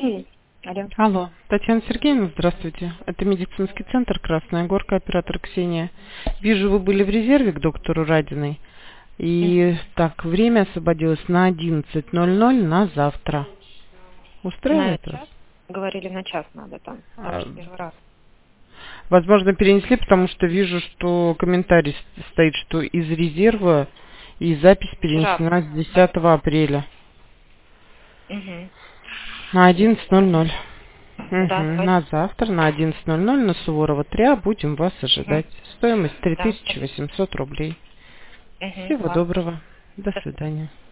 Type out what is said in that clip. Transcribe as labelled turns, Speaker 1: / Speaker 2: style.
Speaker 1: Алло.
Speaker 2: Алло, Татьяна Сергеевна, здравствуйте. Это медицинский центр «Красная Горка», оператор Ксения. Вижу, вы были в резерве к доктору Радиной. И так, время освободилось на 11:00 на завтра.
Speaker 1: На
Speaker 2: Устраивает вас?
Speaker 1: час? Говорили, на час надо там. Первый раз.
Speaker 2: Возможно, перенесли, потому что вижу, что комментарий стоит, что из резерва, и запись перенесена с 10 апреля
Speaker 1: Угу.
Speaker 2: на 11:00.
Speaker 1: Да,
Speaker 2: На завтра на 11:00 на Суворова 3 будем вас ожидать. Стоимость 3800 рублей. Всего доброго. До свидания.